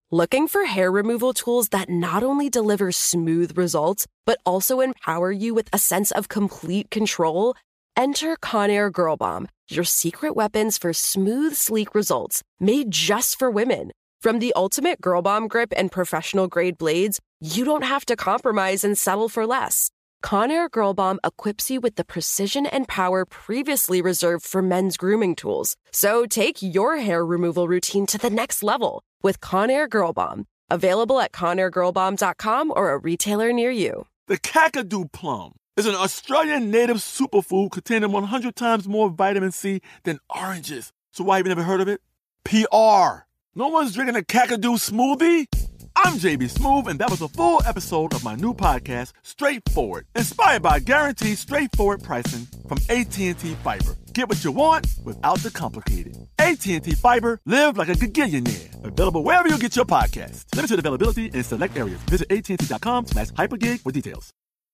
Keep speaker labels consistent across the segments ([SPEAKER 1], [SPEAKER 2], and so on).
[SPEAKER 1] Looking for hair removal tools that not only deliver smooth results, but also empower you with a sense of complete control? Enter Conair Girl Bomb, your secret weapons for smooth, sleek results, made just for women. From the ultimate Girl Bomb grip and professional-grade blades, you don't have to compromise and settle for less. Conair Girl Bomb equips you with the precision and power previously reserved for men's grooming tools. So take your hair removal routine to the next level with Conair Girl Bomb. Available at ConairGirlBomb.com or a retailer near you.
[SPEAKER 2] The Kakadu plum is an Australian native superfood containing 100 times more vitamin C than oranges. So why have you never heard of it? PR. No one's drinking a Kakadu smoothie? I'm JB Smoove, and that was a full episode of my new podcast, Straightforward, inspired by guaranteed straightforward pricing from AT&T Fiber. Get what you want without the complicated. AT&T Fiber, live like a gigillionaire. Available wherever you get your podcasts. Limited availability in select areas. Visit AT&T.com/hypergig for details.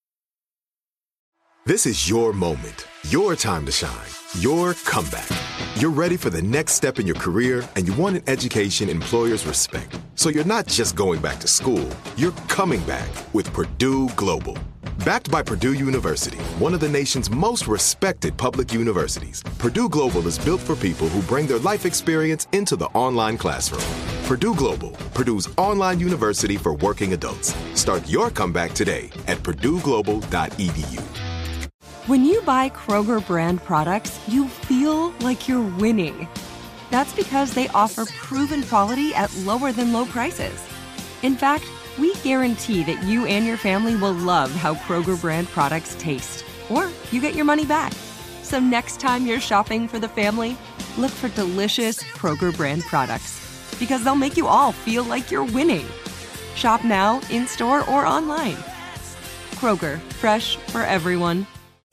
[SPEAKER 3] This is your moment, your time to shine, your comeback. You're ready for the next step in your career, and you want an education employers respect. So you're not just going back to school, you're coming back with Purdue Global. Backed by Purdue University, one of the nation's most respected public universities, Purdue Global is built for people who bring their life experience into the online classroom. Purdue Global, Purdue's online university for working adults. Start your comeback today at purdueglobal.edu.
[SPEAKER 4] When you buy Kroger brand products, you feel like you're winning. That's because they offer proven quality at lower than low prices. In fact, we guarantee that you and your family will love how Kroger brand products taste, or you get your money back. So next time you're shopping for the family, look for delicious Kroger brand products, because they'll make you all feel like you're winning. Shop now, in-store, or online. Kroger, fresh for everyone.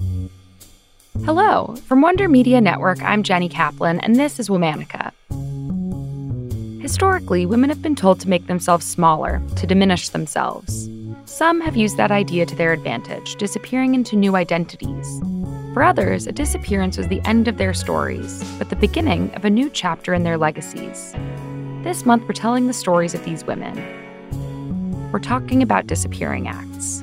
[SPEAKER 5] Hello. From Wonder Media Network, I'm Jenny Kaplan, and this is Womanica. Historically, women have been told to make themselves smaller, to diminish themselves. Some have used that idea to their advantage, disappearing into new identities. For others, a disappearance was the end of their stories, but the beginning of a new chapter in their legacies. This month, we're telling the stories of these women. We're talking about disappearing acts.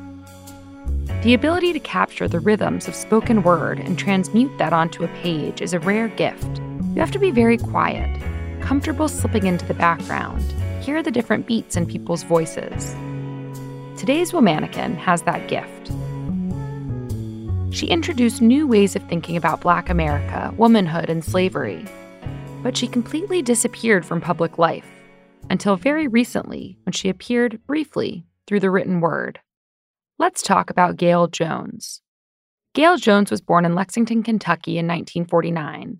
[SPEAKER 5] The ability to capture the rhythms of spoken word and transmute that onto a page is a rare gift. You have to be very quiet, comfortable slipping into the background, hear the different beats in people's voices. Today's Womanican has that gift. She introduced new ways of thinking about Black America, womanhood, and slavery. But she completely disappeared from public life, until very recently when she appeared briefly through the written word. Let's talk about Gayl Jones. Gayl Jones was born in Lexington, Kentucky in 1949.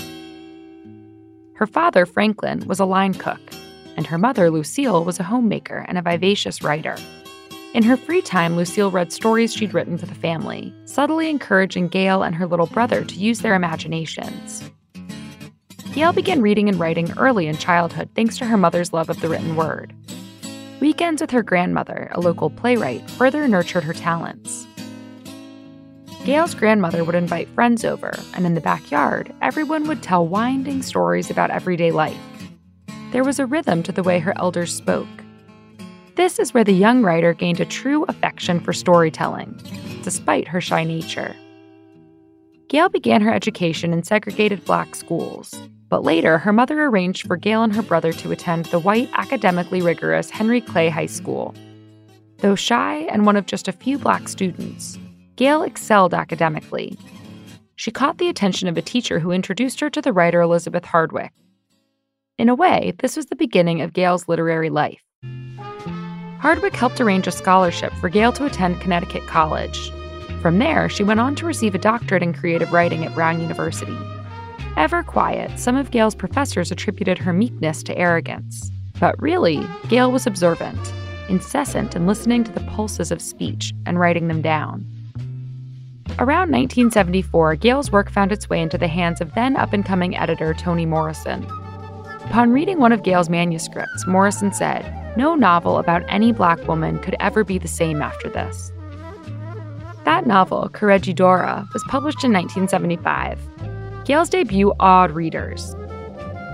[SPEAKER 5] Her father, Franklin, was a line cook, and her mother, Lucille, was a homemaker and a vivacious writer. In her free time, Lucille read stories she'd written for the family, subtly encouraging Gayl and her little brother to use their imaginations. Gayl began reading and writing early in childhood thanks to her mother's love of the written word. Weekends with her grandmother, a local playwright, further nurtured her talents. Gayl's grandmother would invite friends over, and in the backyard, everyone would tell winding stories about everyday life. There was a rhythm to the way her elders spoke. This is where the young writer gained a true affection for storytelling, despite her shy nature. Gayl began her education in segregated Black schools, but later her mother arranged for Gayl and her brother to attend the white, academically rigorous Henry Clay High School. Though shy and one of just a few Black students, Gayl excelled academically. She caught the attention of a teacher who introduced her to the writer Elizabeth Hardwick. In a way, this was the beginning of Gayl's literary life. Hardwick helped arrange a scholarship for Gayl to attend Connecticut College. From there, she went on to receive a doctorate in creative writing at Brown University. Ever quiet, some of Gayl's professors attributed her meekness to arrogance. But really, Gayl was observant, incessant in listening to the pulses of speech and writing them down. Around 1974, Gayl's work found its way into the hands of then up-and-coming editor Toni Morrison. Upon reading one of Gayl's manuscripts, Morrison said, "No novel about any Black woman could ever be the same after this." That novel, Corregidora, was published in 1975. Gayl's debut awed readers.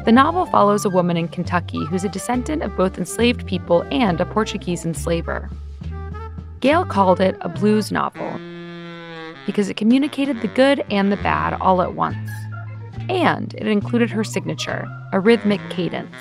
[SPEAKER 5] The novel follows a woman in Kentucky who's a descendant of both enslaved people and a Portuguese enslaver. Gail called it a blues novel because it communicated the good and the bad all at once. And it included her signature, a rhythmic cadence.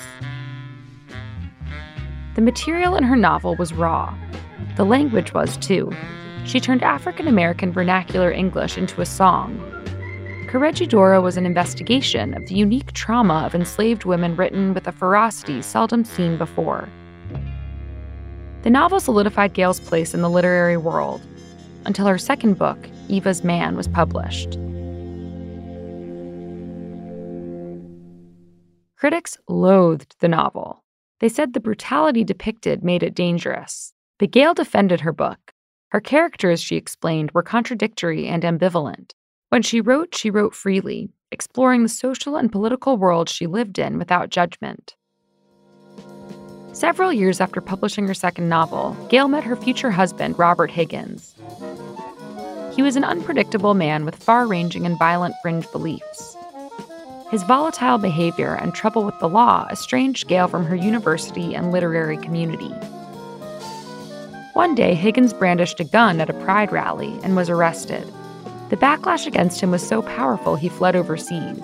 [SPEAKER 5] The material in her novel was raw. The language was, too. She turned African-American vernacular English into a song. Corregidora was an investigation of the unique trauma of enslaved women written with a ferocity seldom seen before. The novel solidified Gail's place in the literary world until her second book, Eva's Man, was published. Critics loathed the novel. They said the brutality depicted made it dangerous. But Gail defended her book. Her characters, she explained, were contradictory and ambivalent. When she wrote freely, exploring the social and political world she lived in without judgment. Several years after publishing her second novel, Gail met her future husband, Robert Higgins. He was an unpredictable man with far-ranging and violent fringe beliefs. His volatile behavior and trouble with the law estranged Gail from her university and literary community. One day, Higgins brandished a gun at a pride rally and was arrested. The backlash against him was so powerful he fled overseas.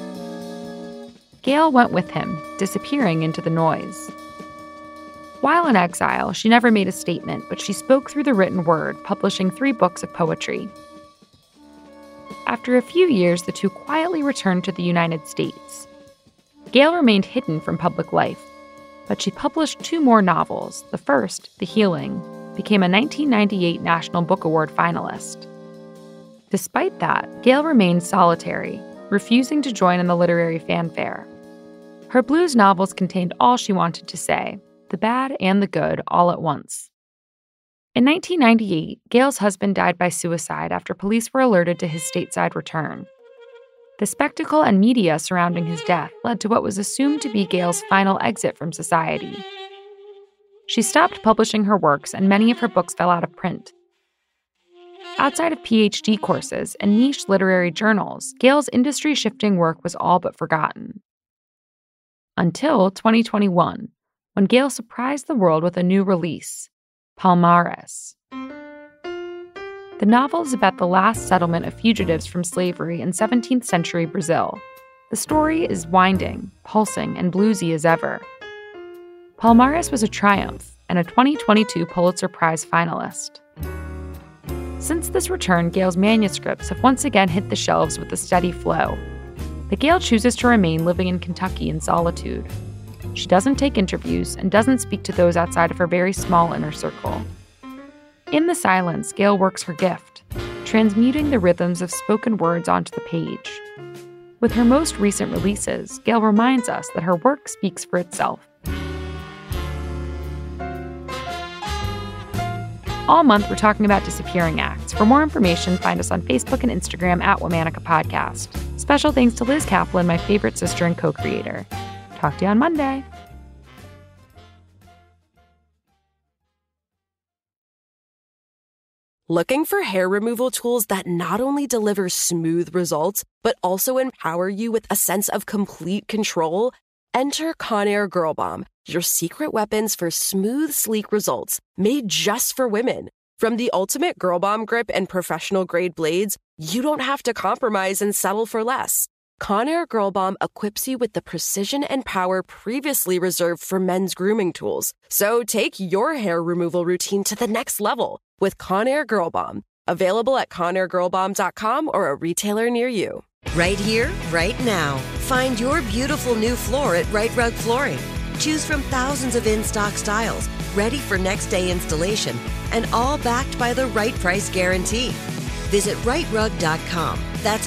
[SPEAKER 5] Gail went with him, disappearing into the noise. While in exile, she never made a statement, but she spoke through the written word, publishing 3 books of poetry. After a few years, the two quietly returned to the United States. Gail remained hidden from public life, but she published 2 more novels. The first, The Healing, became a 1998 National Book Award finalist. Despite that, Gail remained solitary, refusing to join in the literary fanfare. Her blues novels contained all she wanted to say, the bad and the good, all at once. In 1998, Gail's husband died by suicide after police were alerted to his stateside return. The spectacle and media surrounding his death led to what was assumed to be Gail's final exit from society. She stopped publishing her works, and many of her books fell out of print. Outside of PhD courses and niche literary journals, Gail's industry-shifting work was all but forgotten. Until 2021, when Gail surprised the world with a new release, Palmares. The novel is about the last settlement of fugitives from slavery in 17th century Brazil. The story is winding, pulsing, and bluesy as ever. Palmares was a triumph and a 2022 Pulitzer Prize finalist. Since this return, Gail's manuscripts have once again hit the shelves with a steady flow. But Gail chooses to remain living in Kentucky in solitude. She doesn't take interviews and doesn't speak to those outside of her very small inner circle. In the silence, Gail works her gift, transmuting the rhythms of spoken words onto the page. With her most recent releases, Gail reminds us that her work speaks for itself. All month, we're talking about disappearing acts. For more information, find us on Facebook and Instagram at Womanica Podcast. Special thanks to Liz Kaplan, my favorite sister and co-creator. Talk to you on Monday.
[SPEAKER 1] Looking for hair removal tools that not only deliver smooth results, but also empower you with a sense of complete control? Enter Conair Girl Bomb, your secret weapons for smooth, sleek results, made just for women. From the ultimate Girl Bomb grip and professional-grade blades, you don't have to compromise and settle for less. Conair Girl Bomb equips you with the precision and power previously reserved for men's grooming tools. So take your hair removal routine to the next level with Conair Girl Bomb. Available at ConairGirlBomb.com or a retailer near you.
[SPEAKER 6] Right here, right now. Find your beautiful new floor at Right Rug Flooring. Choose from thousands of in-stock styles, ready for next day installation, and all backed by the right price guarantee. Visit rightrug.com. That's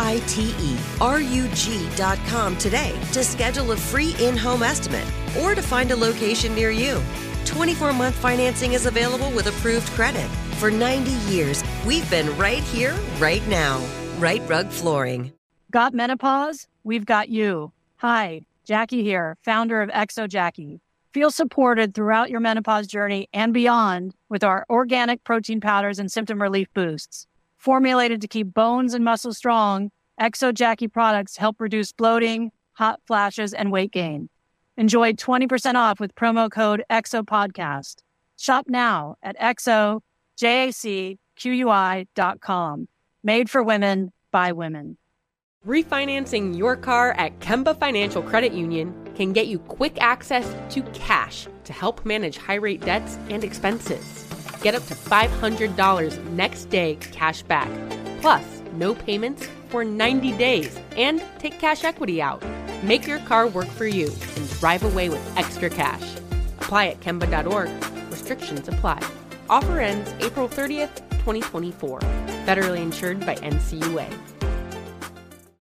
[SPEAKER 6] RITERUG.com today to schedule a free in-home estimate or to find a location near you. 24-month financing is available with approved credit. For 90 years, we've been right here, right now. Right Rug Flooring.
[SPEAKER 7] Got menopause? We've got you. Hi, Jackie here, founder of Exo Jackie. Feel supported throughout your menopause journey and beyond with our organic protein powders and symptom relief boosts. Formulated to keep bones and muscles strong, Exo Jackie products help reduce bloating, hot flashes, and weight gain. Enjoy 20% off with promo code EXOPODCAST. Shop now at exojacqui.com. Made for women, by women.
[SPEAKER 8] Refinancing your car at Kemba Financial Credit Union can get you quick access to cash to help manage high-rate debts and expenses. Get up to $500 next day cash back, plus no payments for 90 days, and take cash equity out. Make your car work for you and drive away with extra cash. Apply at Kemba.org. Restrictions apply. Offer ends April 30th, 2024. Federally insured by NCUA.